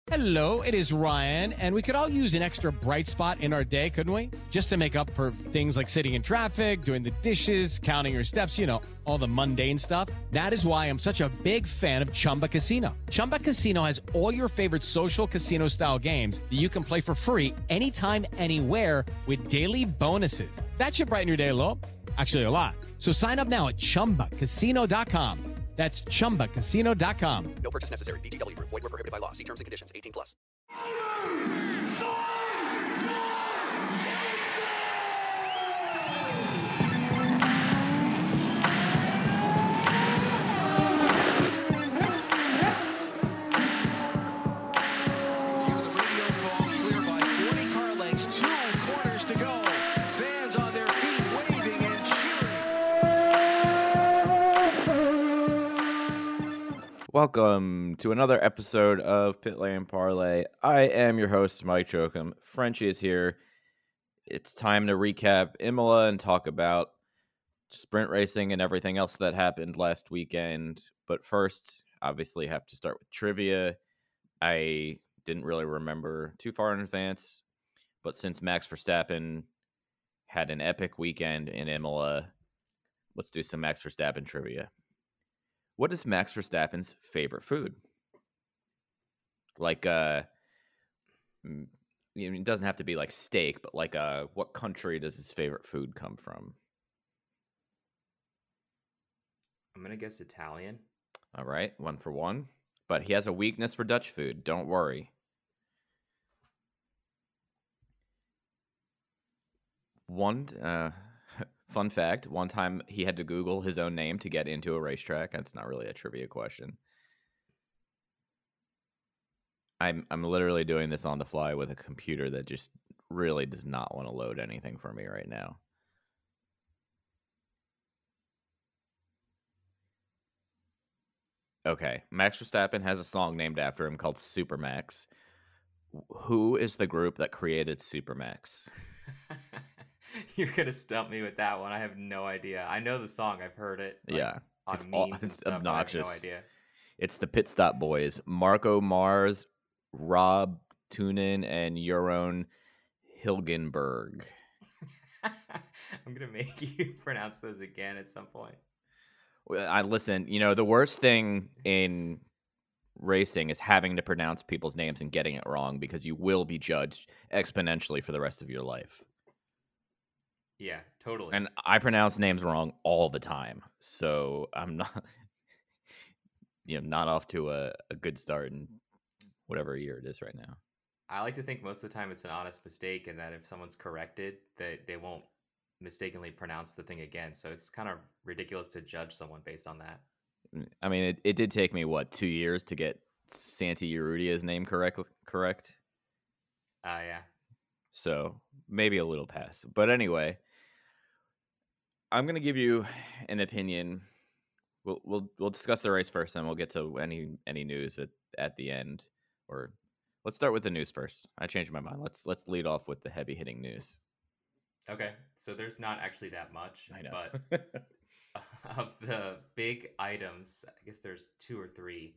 Hello, it is Ryan, and we could all use an extra bright spot in our day, couldn't we? Just to make up for things like sitting in traffic, doing the dishes, counting your steps, all the mundane stuff. That is why I'm such a big fan of Chumba Casino. Chumba Casino has all your favorite social casino-style games that you can play for free anytime, anywhere with daily bonuses. That should brighten your day a little. Actually, a lot. So sign up now at ChumbaCasino.com. That's ChumbaCasino.com. No purchase necessary. VGW Group. Void where prohibited by law. See terms and conditions. 18+. Welcome to another episode of Pit Lane Parlay. I am your host, Mike Jokum. Frenchie is here. It's time to recap Imola and talk about sprint racing and everything else that happened last weekend. But first, obviously, have to start with trivia. I didn't really remember too far in advance, but since Max Verstappen had an epic weekend in Imola, let's do some Max Verstappen trivia. What is Max Verstappen's favorite food? Like, it doesn't have to be like steak, but like, what country does his favorite food come from? I'm going to guess Italian. All right, 1 for 1. But he has a weakness for Dutch food. Don't worry. Fun fact, one time he had to Google his own name to get into a racetrack. That's not really a trivia question. I'm literally doing this on the fly with a computer that just really does not want to load anything for me right now. Okay, Max Verstappen has a song named after him called Supermax. Who is the group that created Supermax? You're going to stump me with that one. I have no idea. I know the song. I've heard it. Yeah. On memes and stuff, obnoxious. I have no idea. It's the Pit Stop Boys. Marco Mars, Rob Tunin, and Jeroen Hilgenberg. I'm going to make you pronounce those again at some point. I listen, the worst thing in racing is having to pronounce people's names and getting it wrong, because you will be judged exponentially for the rest of your life. Yeah, totally. And I pronounce names wrong all the time, so I'm not, not off to a good start in whatever year it is right now. I like to think most of the time it's an honest mistake, and that if someone's corrected, that they won't mistakenly pronounce the thing again. So it's kind of ridiculous to judge someone based on that. I mean, it did take me, 2 years to get Santi Urrutia's name correct? Yeah. So maybe a little pass. But anyway, I'm going to give you an opinion. We'll discuss the race first, then we'll get to any news at the end. Or let's start with the news first. I changed my mind. Let's lead off with the heavy hitting news. Okay, so there's not actually that much. I know. But of the big items, I guess there's 2 or 3.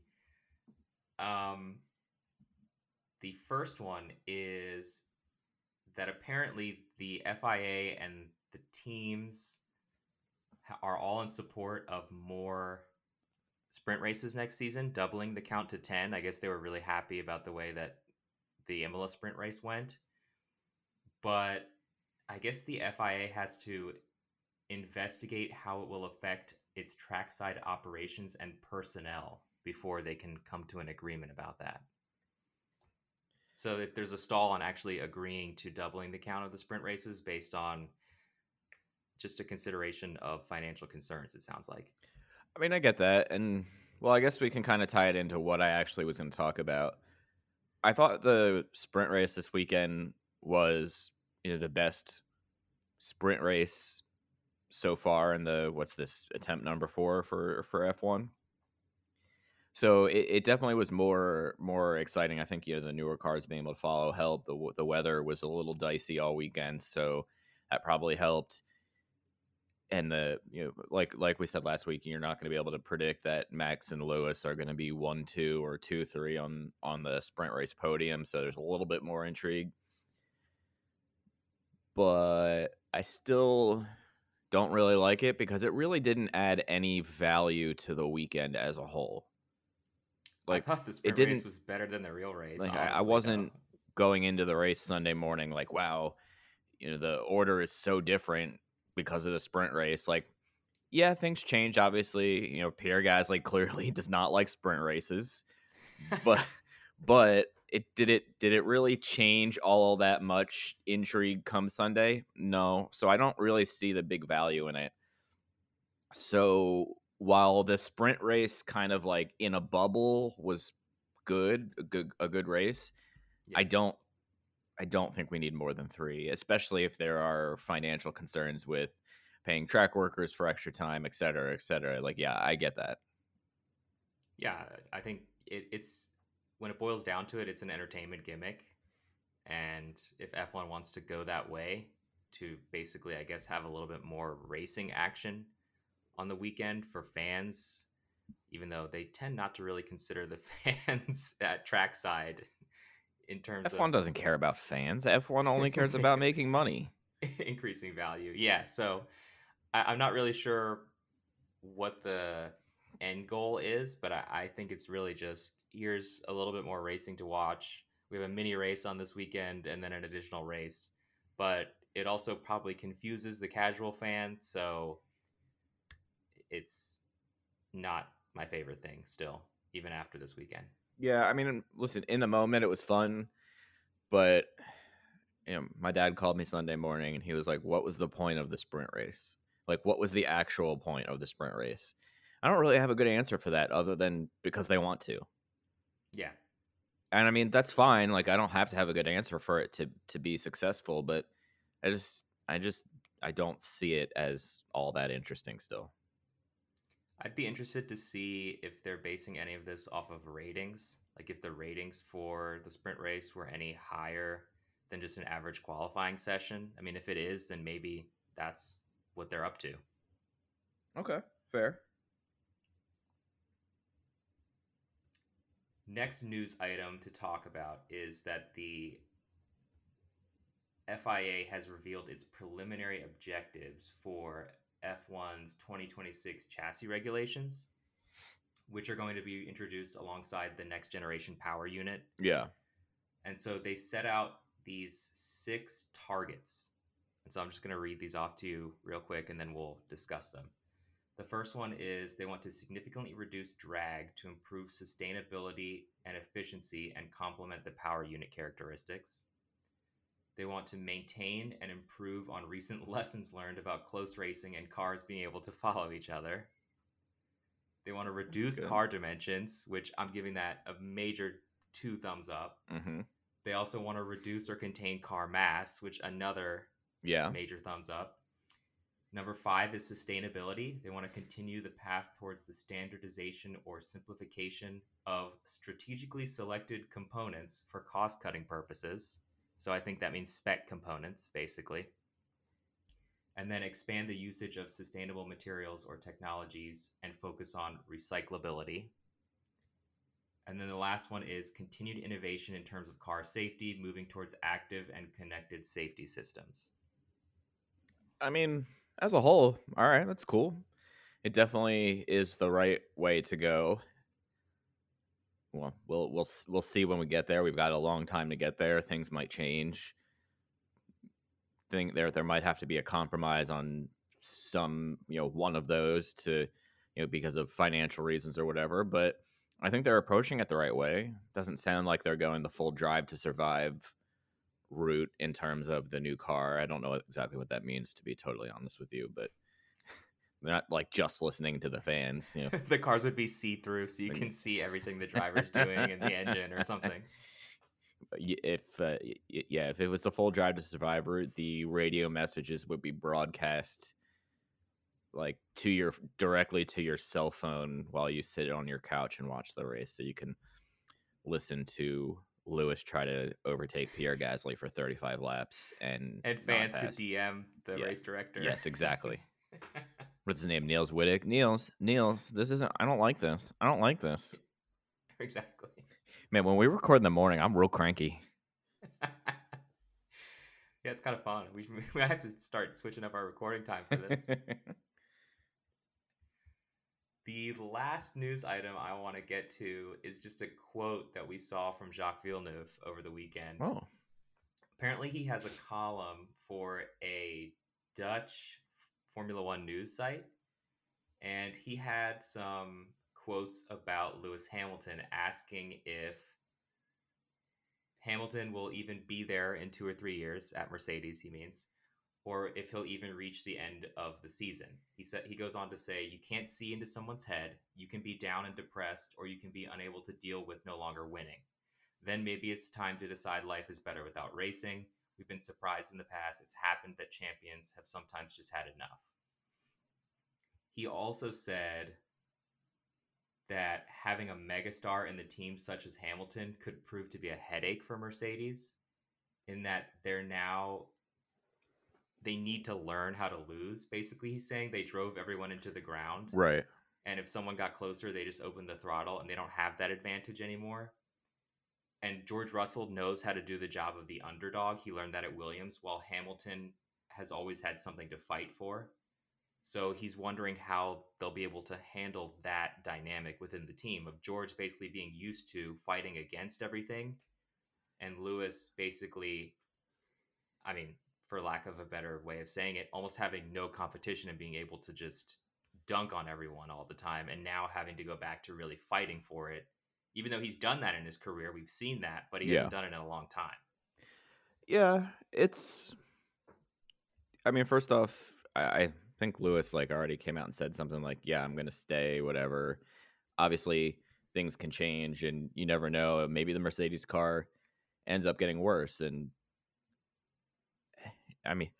The first one is that apparently the FIA and the teams are all in support of more sprint races next season, doubling the count to 10. I guess they were really happy about the way that the Imola sprint race went. But I guess the FIA has to investigate how it will affect its trackside operations and personnel before they can come to an agreement about that. So that there's a stall on actually agreeing to doubling the count of the sprint races based on just a consideration of financial concerns, it sounds like. I mean, I get that. And, well, I guess we can kind of tie it into what I actually was going to talk about. I thought the sprint race this weekend was, the best sprint race so far in attempt number 4 for F1. So it definitely was more exciting. I think the newer cars being able to follow helped. The weather was a little dicey all weekend, so that probably helped. and like we said last week, you're not going to be able to predict that Max and Lewis are going to be 1-2 or 2-3 on the sprint race podium. So there's a little bit more intrigue, but I still don't really like it because it really didn't add any value to the weekend as a whole. I thought the sprint race was better than the real race. Like honestly, I wasn't going into the race Sunday morning like, wow, the order is so different because of the sprint race. Like, yeah, things change. Obviously, Pierre Gasly clearly does not like sprint races, but did it really change all that much intrigue come Sunday? No. So I don't really see the big value in it. So while the sprint race kind of like in a bubble was a good race, Yeah. I don't think we need more than 3, especially if there are financial concerns with paying track workers for extra time, et cetera, et cetera. Like, yeah, I get that. Yeah, I think it's when it boils down to it, it's an entertainment gimmick. And if F1 wants to go that way to basically, I guess, have a little bit more racing action on the weekend for fans, even though they tend not to really consider the fans at trackside in terms F1 of doesn't care about fans. F1 only cares about making money. increasing value. Yeah, so I'm not really sure what the end goal is, but I think it's really just here's a little bit more racing to watch. We have a mini race on this weekend and then an additional race, but it also probably confuses the casual fan, so it's not my favorite thing still, even after this weekend. Yeah, I mean, listen, in the moment it was fun, but my dad called me Sunday morning and he was like, "What was the point of the sprint race? Like, what was the actual point of the sprint race?" I don't really have a good answer for that other than because they want to. Yeah. And I mean, that's fine. Like, I don't have to have a good answer for it to be successful, but I don't see it as all that interesting still. I'd be interested to see if they're basing any of this off of ratings. Like if the ratings for the sprint race were any higher than just an average qualifying session. I mean, if it is, then maybe that's what they're up to. Okay, fair. Next news item to talk about is that the FIA has revealed its preliminary objectives for F1's 2026 chassis regulations, which are going to be introduced alongside the next generation power unit. Yeah. And so they set out these 6 targets. And so I'm just going to read these off to you real quick and then we'll discuss them. The first one is they want to significantly reduce drag to improve sustainability and efficiency and complement the power unit characteristics. They want to maintain and improve on recent lessons learned about close racing and cars being able to follow each other. They want to reduce car dimensions, which I'm giving that a major 2 thumbs up. Mm-hmm. They also want to reduce or contain car mass, which another major thumbs up. Number 5 is sustainability. They want to continue the path towards the standardization or simplification of strategically selected components for cost-cutting purposes. So I think that means spec components, basically. And then expand the usage of sustainable materials or technologies and focus on recyclability. And then the last one is continued innovation in terms of car safety, moving towards active and connected safety systems. I mean, as a whole, all right, that's cool. It definitely is the right way to go. Well, we'll see when we get there. We've got a long time to get there. Things might change. Think there might have to be a compromise on some, one of those to, because of financial reasons or whatever. But I think they're approaching it the right way. Doesn't sound like they're going the full drive to survive route in terms of the new car. I don't know exactly what that means, to be totally honest with you, but they're not like just listening to the fans. The cars would be see-through, so you can see everything the driver's doing in the engine or something. If it was the full drive to survive route, the radio messages would be broadcast like directly to your cell phone while you sit on your couch and watch the race, so you can listen to Lewis try to overtake Pierre Gasly for 35 laps, and fans could DM the race director. Yes, exactly. What's his name? Niels Wittig. Niels, this isn't. I don't like this. I don't like this. Exactly. Man, when we record in the morning, I'm real cranky. Yeah, it's kind of fun. We have to start switching up our recording time for this. The last news item I want to get to is just a quote that we saw from Jacques Villeneuve over the weekend. Oh, Apparently, he has a column for a Dutch Formula One news site, and he had some quotes about Lewis Hamilton, asking if Hamilton will even be there in 2 or 3 years at Mercedes, he means, or if he'll even reach the end of the season. He goes on to say, you can't see into someone's head. You can be down and depressed, or you can be unable to deal with no longer winning. Then maybe it's time to decide life is better without racing. We've been surprised in the past. It's happened that champions have sometimes just had enough. He also said that having a megastar in the team such as Hamilton could prove to be a headache for Mercedes, in that they need to learn how to lose. Basically, he's saying they drove everyone into the ground. right. And if someone got closer, they just opened the throttle, and they don't have that advantage anymore. And George Russell knows how to do the job of the underdog. He learned that at Williams, while Hamilton has always had something to fight for. So he's wondering how they'll be able to handle that dynamic within the team of George basically being used to fighting against everything, and Lewis basically, I mean, for lack of a better way of saying it, almost having no competition and being able to just dunk on everyone all the time, and now having to go back to really fighting for it. Even though he's done that in his career, we've seen that, but he hasn't done it in a long time. Yeah, I mean, first off, I think Lewis already came out and said something like, yeah, I'm going to stay, whatever. Obviously, things can change, and you never know. Maybe the Mercedes car ends up getting worse. And I mean,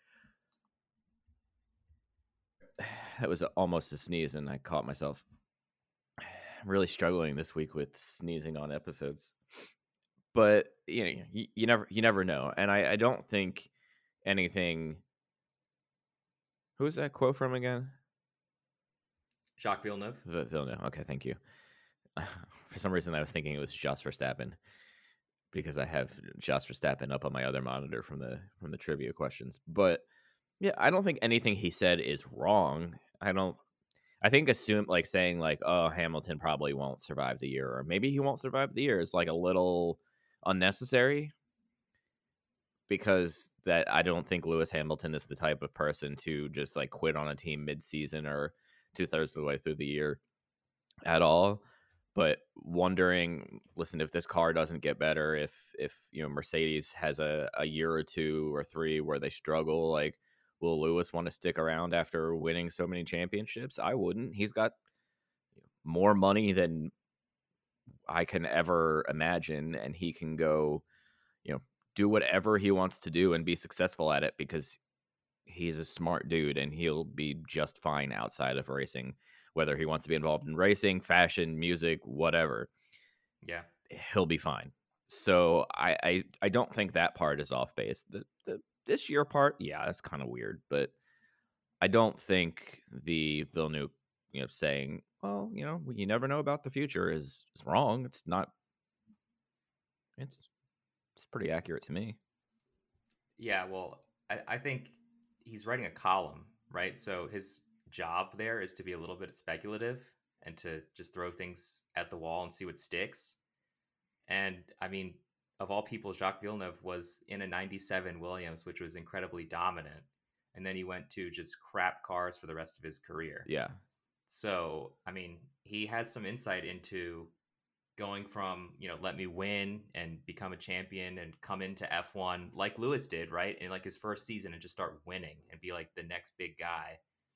that was almost a sneeze, and I caught myself. I'm really struggling this week with sneezing on episodes. But you never know. And I don't think anything. Who was that quote from again? Jacques Villeneuve. Villeneuve. Okay, thank you. For some reason, I was thinking it was Jos Verstappen, because I have Jos Verstappen up on my other monitor from the trivia questions. But yeah, I don't think anything he said is wrong. I think saying oh, Hamilton probably won't survive the year, or maybe he won't survive the year, is a little unnecessary, because that I don't think Lewis Hamilton is the type of person to just quit on a team mid-season or 2/3 of the way through the year at all. But wondering, listen, if this car doesn't get better, if Mercedes has a year or 2 or 3 where they struggle, will Lewis want to stick around after winning so many championships? I wouldn't. He's got more money than I can ever imagine, and he can go, do whatever he wants to do and be successful at it, because he's a smart dude and he'll be just fine outside of racing, whether he wants to be involved in racing, fashion, music, whatever. Yeah, he'll be fine. So I don't think that part is off base. The this year part, yeah, that's kind of weird, but I don't think the Villeneuve, saying, well, you never know about the future is wrong. It's not. It's pretty accurate to me. Yeah, well, I think he's writing a column, right? So his job there is to be a little bit speculative and to just throw things at the wall and see what sticks. And I mean, of all people, Jacques Villeneuve was in a 97 Williams, which was incredibly dominant. And then he went to just crap cars for the rest of his career. Yeah. So, I mean, he has some insight into going from, let me win and become a champion and come into F1 like Lewis did, right? In his first season, and just start winning and be the next big guy.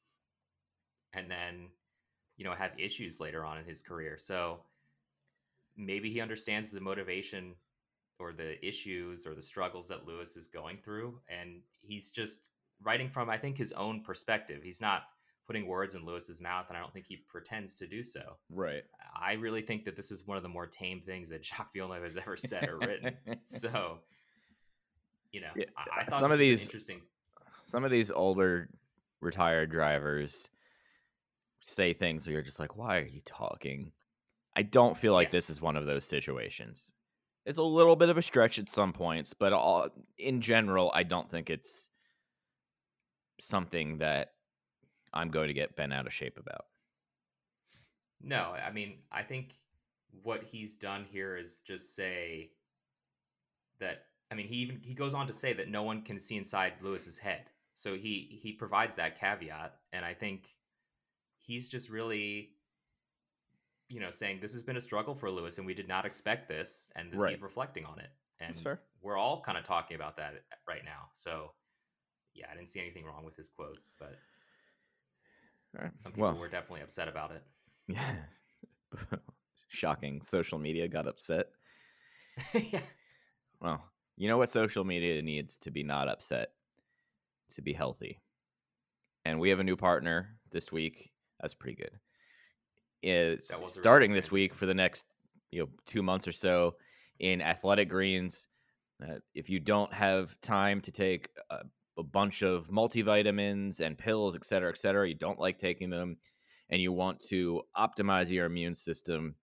And then, have issues later on in his career. So maybe he understands the motivation or the issues or the struggles that Lewis is going through. And he's just writing from, I think, his own perspective. He's not putting words in Lewis's mouth, and I don't think he pretends to do so. Right. I really think that this is one of the more tame things that Jacques Villeneuve has ever said or written. So, I thought some of these interesting. Some of these older retired drivers say things where you're just like, why are you talking? I don't feel like Yeah. this is one of those situations. It's a little bit of a stretch at some points, but in general, I don't think it's something that I'm going to get bent out of shape about. No, I mean, I think what he's done here is just say that. I mean, he goes on to say that no one can see inside Lewis's head. So he provides that caveat, and I think he's just really, saying this has been a struggle for Lewis, and we did not expect this, and Right. he's reflecting on it, and That's fair. we're all kind of talking about that right now. So yeah, I didn't see anything wrong with his quotes, but All right. some people Well, were definitely upset about it. yeah. Shocking. Social media got upset. Yeah. Well, you know what social media needs to be not upset? To be healthy. And we have a new partner this week. That's pretty good. It's That was a really starting good this week transition. for the next 2 months or so in Athletic Greens. If you don't have time to take a bunch of multivitamins and pills, et cetera, you don't like taking them, and you want to optimize your immune system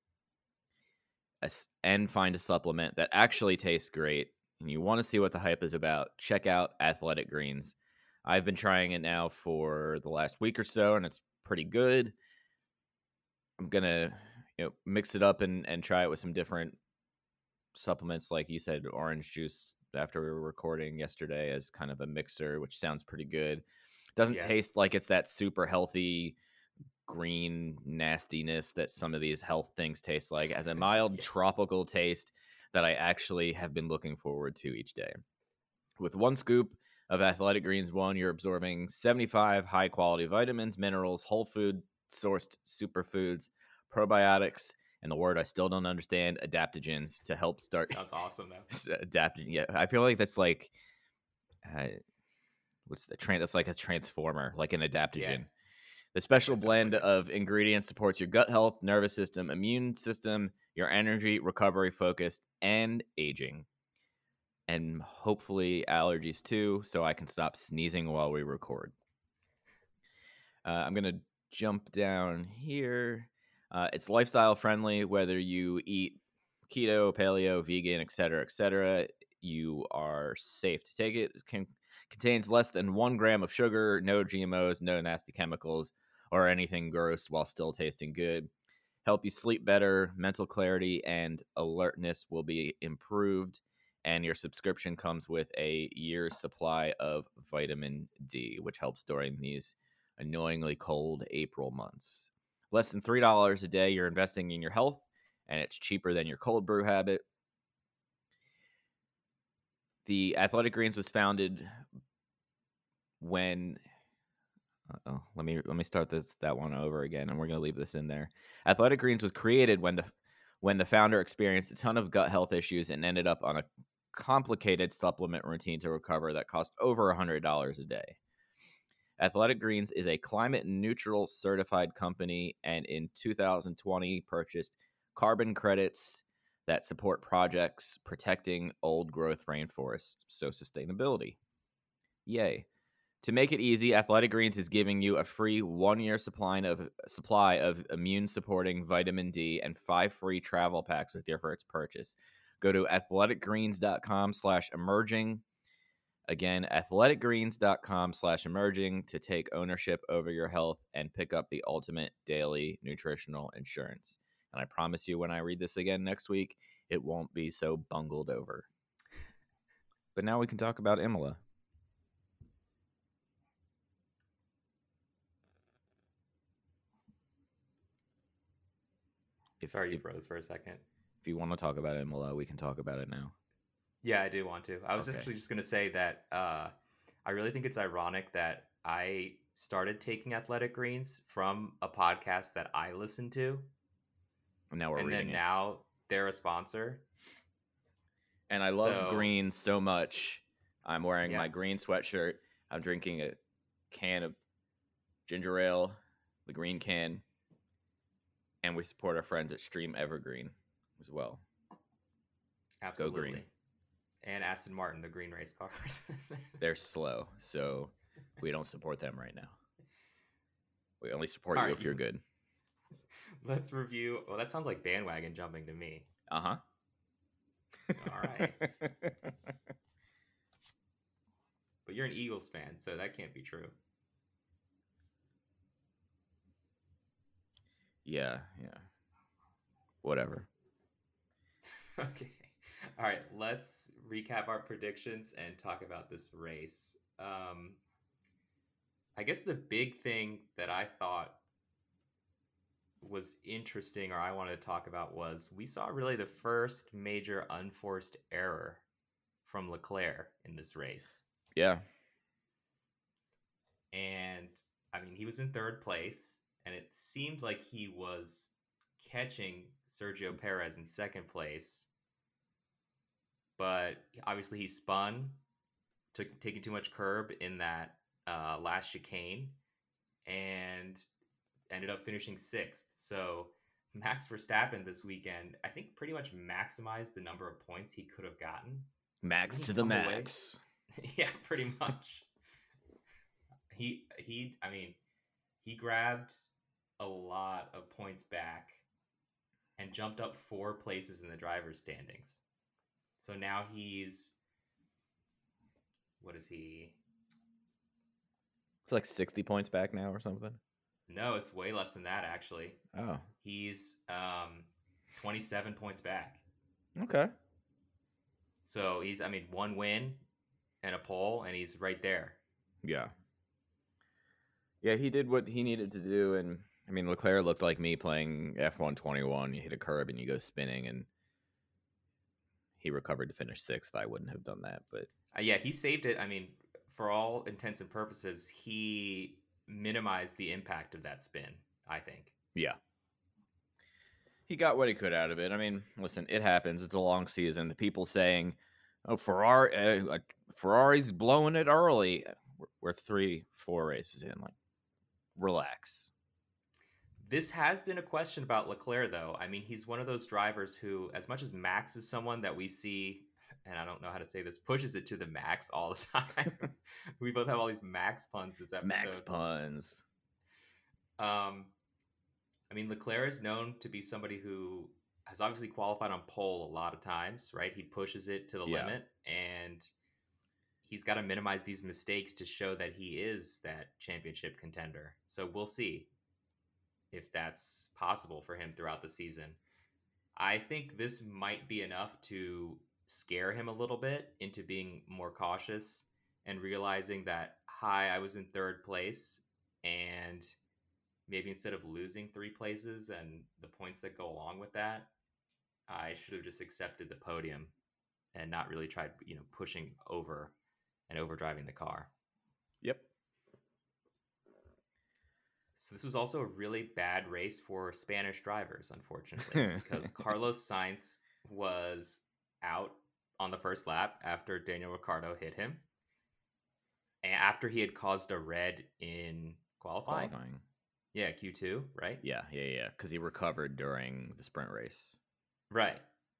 and find a supplement that actually tastes great, and you want to see what the hype is about, check out Athletic Greens. I've been trying it now for the last week or so, and it's pretty good. I'm going to mix it up and try it with some different supplements, like you said, orange juice after we were recording yesterday as kind of a mixer, which sounds pretty good. Doesn't Yeah. taste like it's that super healthy green nastiness that some of these health things taste like. As a mild Yeah. tropical taste that I actually have been looking forward to each day. With one scoop of Athletic Greens One, you're absorbing 75 high quality vitamins, minerals, whole food sourced superfoods, probiotics, and the word I still don't understand, adaptogens, to help start Sounds awesome though. adapting. Yeah, I feel like that's like what's the that's like a transformer, like an adaptogen. Yeah. The special That sounds blend like it. of ingredients supports your gut health, nervous system, immune system, your energy, recovery, focus, and aging. And hopefully allergies too, so I can stop sneezing while we record. I'm going to jump down here. It's lifestyle friendly, whether you eat keto, paleo, vegan, etc., etc. You are safe to take it. It contains less than 1 gram of sugar, no GMOs, no nasty chemicals, or anything gross while still tasting good. Help you sleep better, mental clarity and alertness will be improved, and your subscription comes with a year's supply of vitamin D, which helps during these annoyingly cold April months. Less than $3 a day, you're investing in your health, and it's cheaper than your cold brew habit. The Athletic Greens was founded when let me start that one over again, and we're going to leave this in there. Athletic Greens was created when the founder experienced a ton of gut health issues and ended up on a complicated supplement routine to recover that cost over $100 a day. Athletic Greens is a climate neutral certified company, and in 2020 purchased carbon credits that support projects protecting old growth rainforests. So sustainability. Yay. To make it easy, Athletic Greens is giving you a free 1-year supply of immune-supporting vitamin D and 5 free travel packs with your first purchase. Go to athleticgreens.com/emerging. Again, athleticgreens.com/emerging to take ownership over your health and pick up the ultimate daily nutritional insurance. And I promise you, when I read this again next week, it won't be so bungled over. But now we can talk about Imola. Sorry, you froze for a second. If you want to talk about Imola, we can talk about it now. Yeah, I do want to. I was Okay. actually just going to say that I really think it's ironic that I started taking Athletic Greens from a podcast that I listened to, Now we're and reading then it. now they're a sponsor. And I love So- green so much. I'm wearing Yeah. my green sweatshirt. I'm drinking a can of ginger ale, the green can. And we support our friends at Stream Evergreen as well. Absolutely. green. And Aston Martin, the green race cars. They're slow, so we don't support them right now. We only support All you right. if you're good. Let's review. Well, that sounds like bandwagon jumping to me. Uh-huh. All right. But you're an Eagles fan, so that can't be true. Yeah. Whatever. Okay. All right. Let's recap our predictions and talk about this race. I guess the big thing that I thought was interesting, or I wanted to talk about, was we saw really the first major unforced error from Leclerc in this race. Yeah. And I mean, he was in third place, and it seemed like he was catching Sergio Perez in second place. But obviously he spun, taking too much curb in that last chicane, and ended up finishing sixth. So Max Verstappen this weekend, I think, pretty much maximized the number of points he could have gotten. Max to the max. Yeah, pretty much. He grabbed a lot of points back and jumped up 4 places in the driver's standings. So now he's, what is he? It's like 60 points back now or something. No, it's way less than that, actually. Oh. He's 27 points back. Okay. So he's, 1 win and a pole, and he's right there. Yeah. Yeah, he did what he needed to do, and Leclerc looked like me playing F1 21. You hit a curb and you go spinning, and he recovered to finish sixth. I wouldn't have done that, but yeah, he saved it. For all intents and purposes, he minimized the impact of that spin, I think. Yeah. He got what he could out of it. Listen, it happens. It's a long season. The people saying, "Oh, Ferrari's blowing it early." We're 3-4 races in. Like, relax. This has been a question about Leclerc, though. He's one of those drivers who, as much as Max is someone that we see, and I don't know how to say this, pushes it to the max all the time. We both have all these Max puns this episode. Max puns. Leclerc is known to be somebody who has obviously qualified on pole a lot of times, right? He pushes it to the limit, and he's got to minimize these mistakes to show that he is that championship contender. So we'll see if that's possible for him throughout the season. I think this might be enough to scare him a little bit into being more cautious and realizing that, I was in third place, and maybe instead of losing 3 places and the points that go along with that, I should have just accepted the podium and not really tried, pushing over and overdriving the car. Yep. So this was also a really bad race for Spanish drivers, unfortunately, because Carlos Sainz was out on the first lap after Daniel Ricciardo hit him, and after he had caused a red in qualifying. Yeah, Q2, right? Yeah, because he recovered during the sprint race. Right.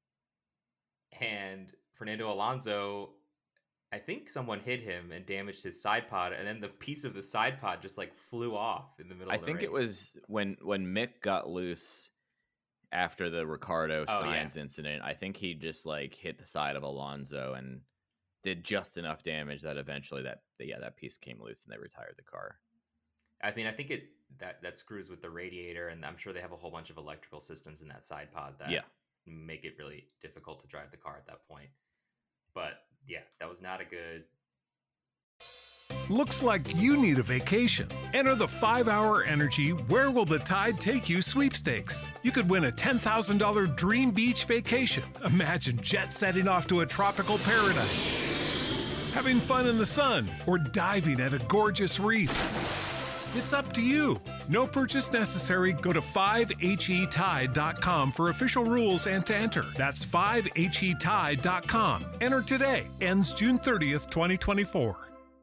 And Fernando Alonso, I think someone hit him and damaged his side pod, and then the piece of the side pod just flew off in the middle of the race. I think it was when Mick got loose after the Ricciardo Sainz incident. I think he just hit the side of Alonso and did just enough damage that eventually that piece came loose and they retired the car. I think that screws with the radiator, and I'm sure they have a whole bunch of electrical systems in that side pod that make it really difficult to drive the car at that point. But yeah, that was not a good. Looks like you need a vacation. Enter the 5-Hour Energy Where Will the Tide Take You sweepstakes. You could win a $10,000 dream beach vacation. Imagine jet setting off to a tropical paradise, having fun in the sun, or diving at a gorgeous reef. It's up to you. No purchase necessary. Go to 5HETide.com for official rules and to enter. That's 5HETide.com. Enter today. Ends June 30th, 2024.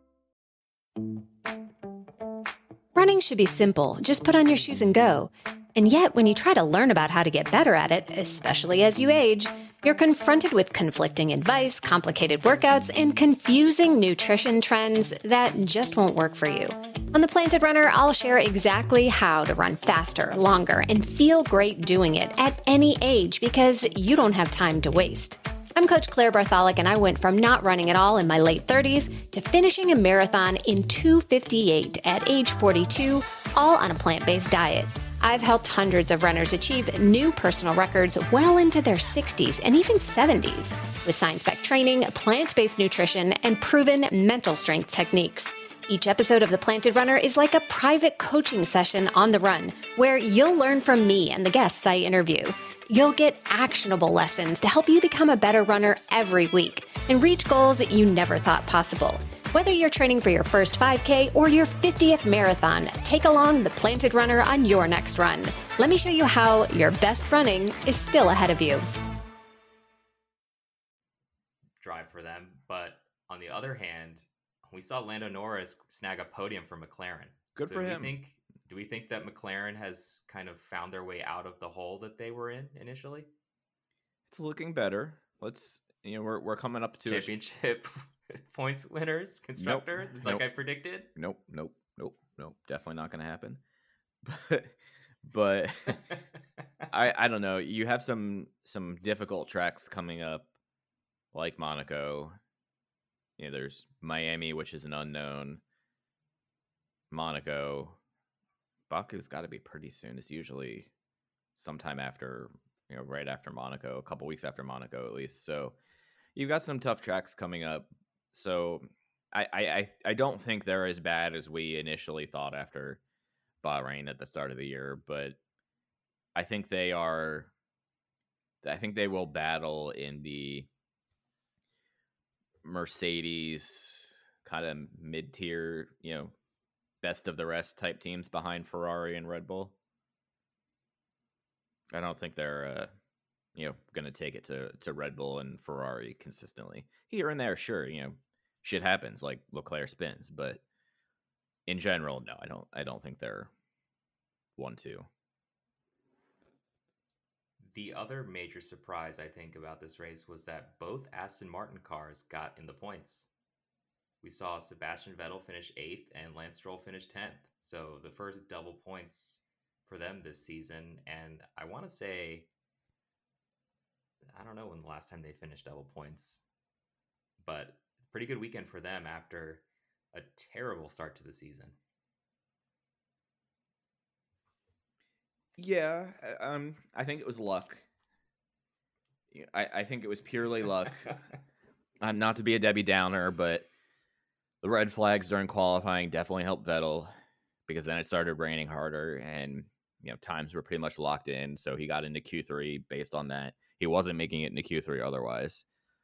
Running should be simple. Just put on your shoes and go. And yet, when you try to learn about how to get better at it, especially as you age, you're confronted with conflicting advice, complicated workouts, and confusing nutrition trends that just won't work for you. On The Planted Runner, I'll share exactly how to run faster, longer, and feel great doing it at any age because you don't have time to waste. I'm Coach Claire Bartholic, and I went from not running at all in my late 30s to finishing a marathon in 2:58 at age 42, all on a plant-based diet. I've helped hundreds of runners achieve new personal records well into their 60s and even 70s with science-backed training, plant-based nutrition, and proven mental strength techniques. Each episode of The Planted Runner is like a private coaching session on the run where you'll learn from me and the guests I interview. You'll get actionable lessons to help you become a better runner every week and reach goals you never thought possible. Whether you're training for your first 5K or your 50th marathon, take along The Planted Runner on your next run. Let me show you how your best running is still ahead of you. Drive for them, but on the other hand, we saw Lando Norris snag a podium for McLaren. Good for him. Do we think that McLaren has kind of found their way out of the hole that they were in initially? It's looking better. We're coming up to championship points winners constructor, like I predicted. Nope. Definitely not going to happen. But I don't know. You have some difficult tracks coming up, like Monaco. There's Miami, which is an unknown. Monaco. Baku's got to be pretty soon. It's usually sometime after, right after Monaco, a couple weeks after Monaco at least. So you've got some tough tracks coming up. So I don't think they're as bad as we initially thought after Bahrain at the start of the year, but I think they will battle in the Mercedes kind of mid-tier, best of the rest type teams behind Ferrari and Red Bull. I don't think they're going to take it to Red Bull and Ferrari consistently. Here and there, sure, shit happens, like Leclerc spins, but in general, no, I don't think they're 1-2. The other major surprise I think about this race was that both Aston Martin cars got in the points. We saw Sebastian Vettel finish 8th and Lance Stroll finish 10th. So the first double points for them this season. And I want to say, I don't know when the last time they finished double points, but pretty good weekend for them after a terrible start to the season. Yeah, I think it was luck. I think it was purely luck. Not to be a Debbie Downer, but the red flags during qualifying definitely helped Vettel because then it started raining harder and times were pretty much locked in. So he got into Q3 based on that. He wasn't making it into Q3 otherwise.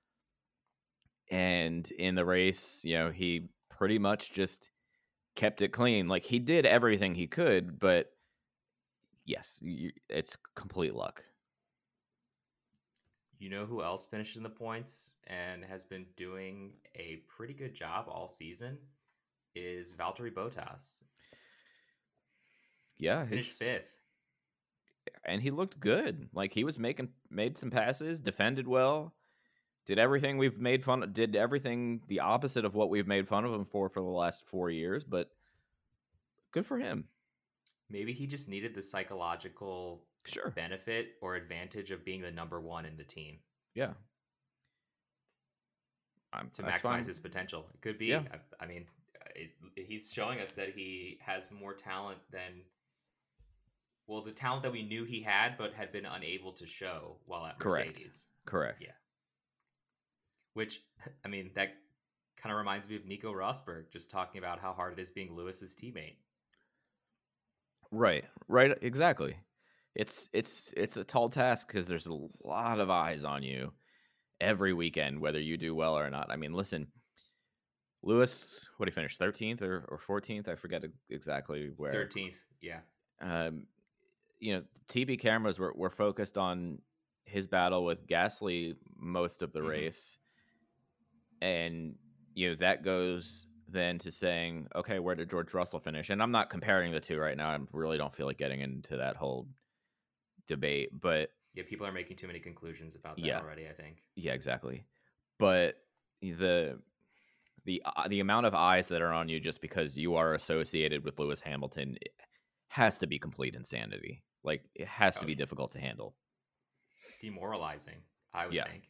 And in the race, he pretty much just kept it clean. Like he did everything he could, but yes, it's complete luck. You know who else finished in the points and has been doing a pretty good job all season is Valtteri Bottas. Yeah, finished 5th. And he looked good. Like he was made some passes, defended well, did everything did everything the opposite of what we've made fun of him for the last 4 years, but good for him. Maybe he just needed the psychological benefit or advantage of being the number one in the team. Yeah. To maximize his potential. It could be. Yeah. I mean, he's showing us that he has more talent than, the talent that we knew he had, but had been unable to show while at Mercedes. Correct. Yeah. Which, I mean, that kind of reminds me of Nico Rosberg, just talking about how hard it is being Lewis's teammate. Right, exactly. It's a tall task because there's a lot of eyes on you every weekend, whether you do well or not. I mean, listen, Lewis, what did he finish, 13th or 14th? I forget exactly where. 13th, yeah. TV cameras were focused on his battle with Gasly most of the race, and that goes then to saying, okay, where did George Russell finish? And I'm not comparing the two right now. I really don't feel like getting into that whole debate, but Yeah, people are making too many conclusions about that yeah, already, I think. yeah, exactly. But the amount of eyes that are on you just because you are associated with Lewis Hamilton has to be complete insanity. Like, it has to Oh, be difficult to handle. demoralizing, I would Yeah. think.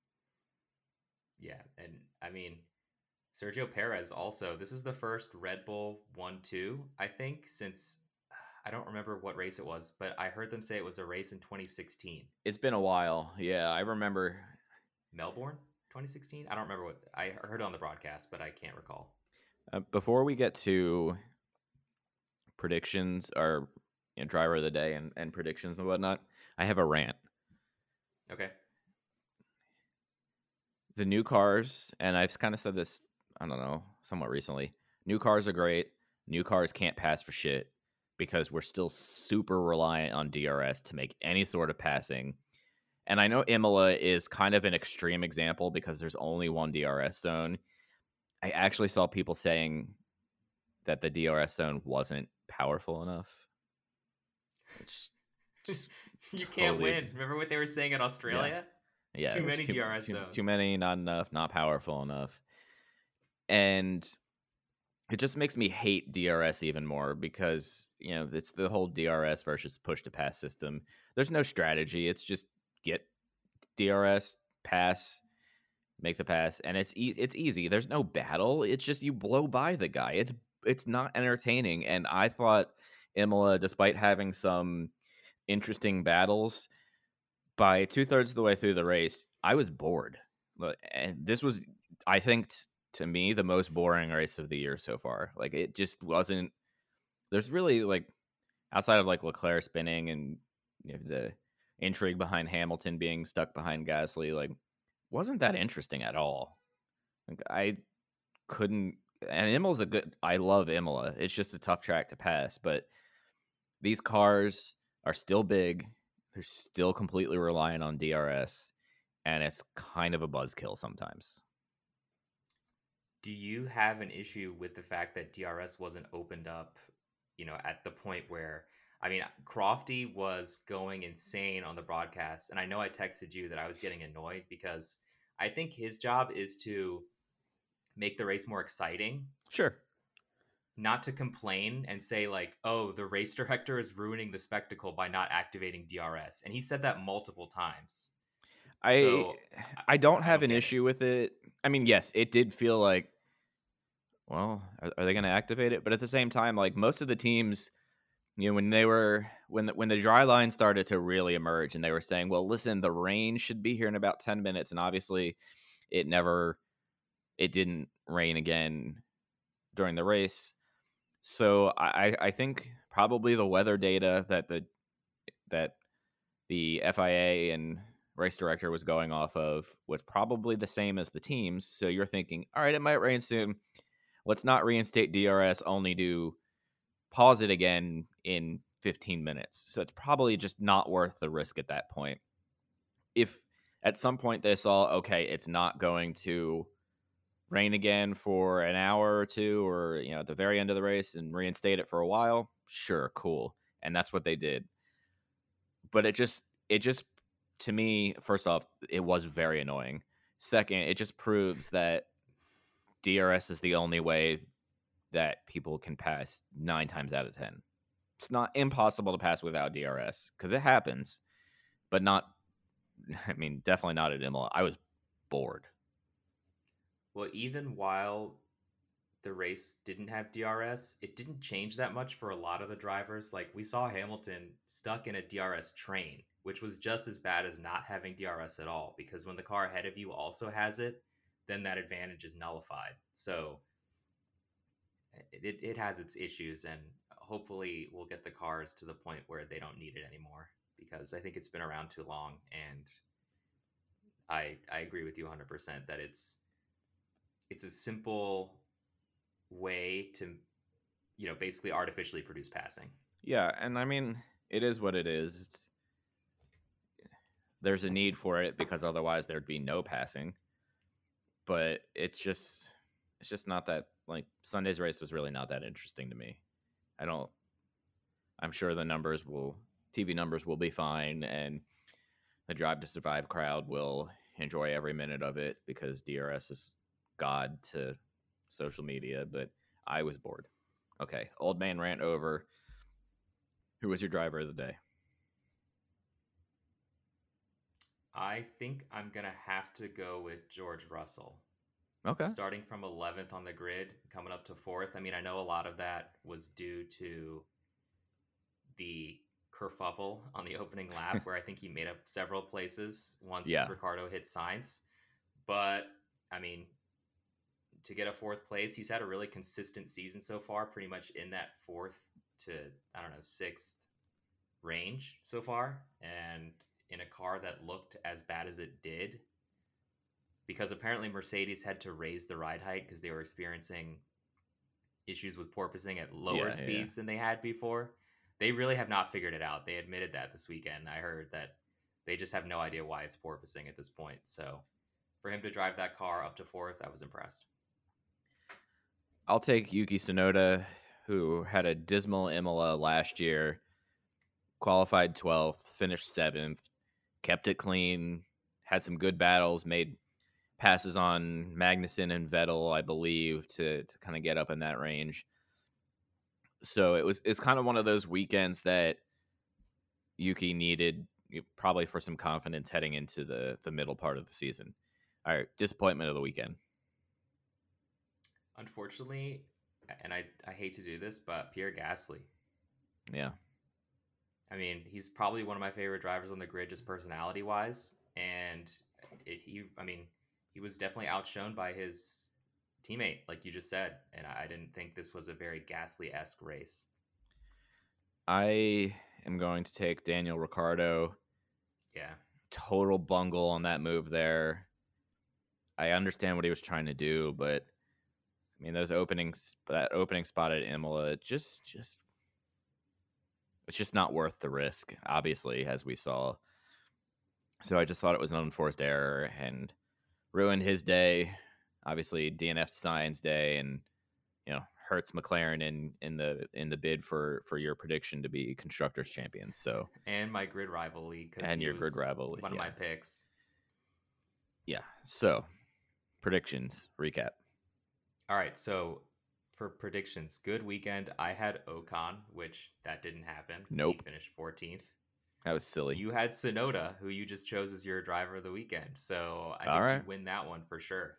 Yeah, and I mean, Sergio Perez also, this is the first Red Bull 1-2, I think, since I don't remember what race it was, but I heard them say it was a race in 2016. It's been a while. Yeah, I remember. Melbourne 2016? I don't remember what I heard it on the broadcast, but I can't recall. Before we get to predictions or driver of the day and predictions and whatnot, I have a rant. Okay. The new cars, and I've kind of said this, I don't know, somewhat recently. New cars are great. New cars can't pass for shit because we're still super reliant on DRS to make any sort of passing. And I know Imola is kind of an extreme example because there's only one DRS zone. I actually saw people saying that the DRS zone wasn't powerful enough. It's just You can't totally- win. Remember what they were saying in Australia? Yeah, Too there's many DRS zones. Too many, not enough, not powerful enough. And it just makes me hate DRS even more because, it's the whole DRS versus push to pass system. There's no strategy. It's just get DRS, pass, make the pass, and it's easy. There's no battle. It's just you blow by the guy. It's not entertaining. And I thought Imola, despite having some interesting battles, by 2/3 of the way through the race, I was bored. And this was, I think, to me, the most boring race of the year so far. Like, it just wasn't. There's really, like, outside of like Leclerc spinning and the intrigue behind Hamilton being stuck behind Gasly, like, wasn't that interesting at all. Like, I couldn't. And Imola's I love Imola. It's just a tough track to pass, but these cars are still big. They're still completely reliant on DRS, and it's kind of a buzzkill sometimes. Do you have an issue with the fact that DRS wasn't opened up, at the point where, I mean, Crofty was going insane on the broadcast, and I know I texted you that I was getting annoyed because I think his job is to make the race more exciting. Sure. Not to complain and say like, oh, the race director is ruining the spectacle by not activating DRS. And he said that multiple times. I don't have an issue with it. I mean, yes, it did feel like, well, are they going to activate it? But at the same time, like, most of the teams, when the dry line started to really emerge and they were saying, well, listen, the rain should be here in about 10 minutes. And obviously it didn't rain again during the race. So I think probably the weather data that the FIA and race director was going off of was probably the same as the teams. So you're thinking, all right, it might rain soon. Let's not reinstate DRS, only do pause it again in 15 minutes. So it's probably just not worth the risk at that point. If at some point they saw, okay, it's not going to rain again for an hour or two, or at the very end of the race, and reinstate it for a while, sure, cool. And that's what they did. But it just to me, first off, it was very annoying. Second, it just proves that DRS is the only way that people can pass 9 times out of 10. It's not impossible to pass without DRS because it happens, but definitely not at Imola. I was bored. Well, even while the race didn't have DRS, it didn't change that much for a lot of the drivers. Like, we saw Hamilton stuck in a DRS train, which was just as bad as not having DRS at all, because when the car ahead of you also has it, then that advantage is nullified. So it has its issues, and hopefully we'll get the cars to the point where they don't need it anymore, because I think it's been around too long. And I agree with you 100% that it's a simple way to, basically artificially produce passing. Yeah, and I mean, it is what it is. There's a need for it because otherwise there'd be no passing. But it's just not that, like, Sunday's race was really not that interesting to me. I'm sure the numbers will TV numbers will be fine, and the Drive to Survive crowd will enjoy every minute of it because DRS is God to social media. But I was bored. Okay, old man rant over. Who was your driver of the day? I think I'm going to have to go with George Russell. Okay. Starting from 11th on the grid, coming up to 4th. I mean, I know a lot of that was due to the kerfuffle on the opening lap where I think he made up several places once Ricciardo hit Sainz. But, I mean, to get a 4th place, he's had a really consistent season so far, pretty much in that 4th to, 6th range so far. And in a car that looked as bad as it did, because apparently Mercedes had to raise the ride height because they were experiencing issues with porpoising at lower speeds than they had before. They really have not figured it out. They admitted that this weekend. I heard that they just have no idea why it's porpoising at this point. So for him to drive that car up to 4th, I was impressed. I'll take Yuki Tsunoda, who had a dismal Imola last year, qualified 12th, finished 7th, kept it clean, had some good battles, made passes on Magnussen and Vettel, I believe, to kind of get up in that range. So it's kind of one of those weekends that Yuki needed probably for some confidence heading into the middle part of the season. All right, disappointment of the weekend. Unfortunately, and I hate to do this, but Pierre Gasly. Yeah. I mean, he's probably one of my favorite drivers on the grid, just personality-wise. And he was definitely outshone by his teammate, like you just said. And I didn't think this was a very Gasly-esque race. I am going to take Daniel Ricciardo. Yeah. Total bungle on that move there. I understand what he was trying to do, but I mean, that opening spot at Imola, it's just not worth the risk, obviously, as we saw. So I just thought it was an unforced error and ruined his day. Obviously, DNF Sainz day, and hurts McLaren in the bid for your prediction to be constructors champions. So and my grid rival league, and your grid rival league, one of my picks. Yeah. So predictions recap. All right, so for predictions, good weekend. I had Ocon, which that didn't happen. Nope. He finished 14th. That was silly. You had Tsunoda, who you just chose as your driver of the weekend. So I think you win that one for sure.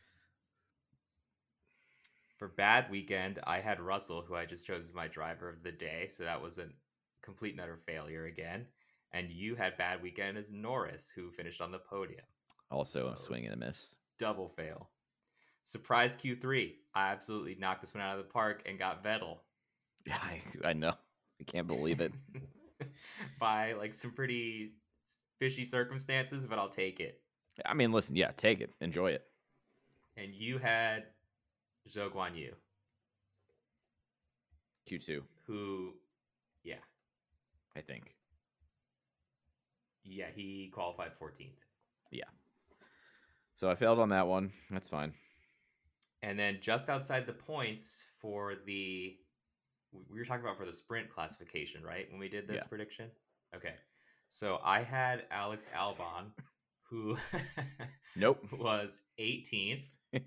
For bad weekend, I had Russell, who I just chose as my driver of the day. So that was a complete and utter failure again. And you had bad weekend as Norris, who finished on the podium. Also, I'm swing and a miss. Double fail. Surprise Q3. I absolutely knocked this one out of the park and got Vettel. Yeah, I know. I can't believe it. By some pretty fishy circumstances, but I'll take it. I mean, listen, yeah, take it. Enjoy it. And you had Zhou Guanyu. Q2. Who, I think. Yeah, he qualified 14th. Yeah. So I failed on that one. That's fine. And then just outside the points for we were talking about for the sprint classification, right? When we did this prediction? Okay. So I had Alex Albon, who was 18th.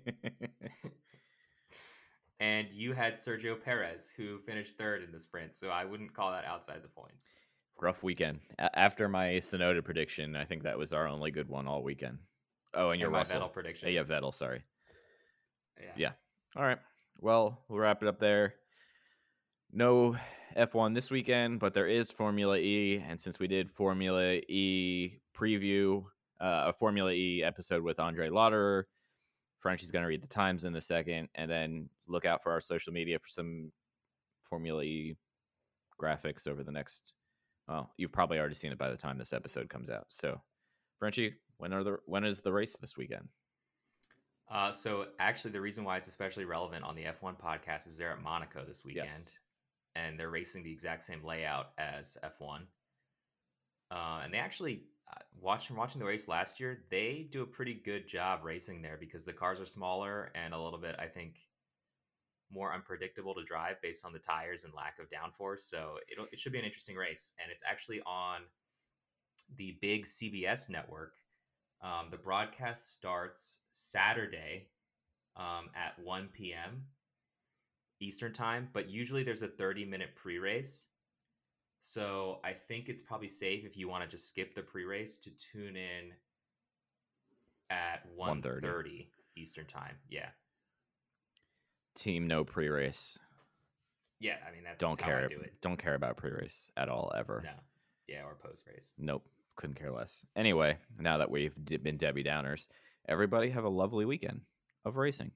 And you had Sergio Perez, who finished 3rd in the sprint. So I wouldn't call that outside the points. Rough weekend. After my Tsunoda prediction, I think that was our only good one all weekend. Oh, and your Russell. Vettel prediction. Yeah, Vettel, sorry. Yeah. All right. Well, we'll wrap it up there. No F1 this weekend, but there is Formula E. And since we did Formula E preview, a Formula E episode with Andre Lauderer, Frenchie's going to read the times in a second, and then look out for our social media for some Formula E graphics over the next. Well, you've probably already seen it by the time this episode comes out. So, Frenchie, when is the race this weekend? So actually, the reason why it's especially relevant on the F1 podcast is they're at Monaco this weekend, and they're racing the exact same layout as F1. And they actually, watching the race last year, they do a pretty good job racing there because the cars are smaller and a little bit, I think, more unpredictable to drive based on the tires and lack of downforce. So it should be an interesting race. And it's actually on the big CBS network. The broadcast starts Saturday at 1 p.m. Eastern time, but usually there's a 30-minute pre-race. So I think it's probably safe if you want to just skip the pre-race to tune in at 1:30 Eastern time. Yeah. Team no pre-race. Yeah, I mean, that's don't how care. I do it. Don't care about pre-race at all, ever. No. Yeah, or post-race. Nope. Couldn't care less. Anyway, now that we've been Debbie Downers, everybody have a lovely weekend of racing.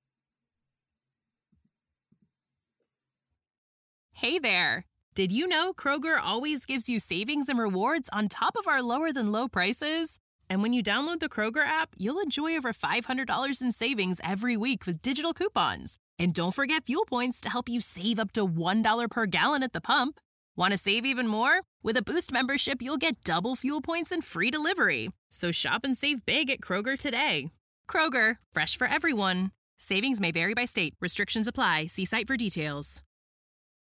Hey there. Did you know Kroger always gives you savings and rewards on top of our lower than low prices? And when you download the Kroger app, you'll enjoy over $500 in savings every week with digital coupons. And don't forget fuel points to help you save up to $1 per gallon at the pump. Want to save even more? With a Boost membership, you'll get double fuel points and free delivery. So shop and save big at Kroger today. Kroger, fresh for everyone. Savings may vary by state. Restrictions apply. See site for details.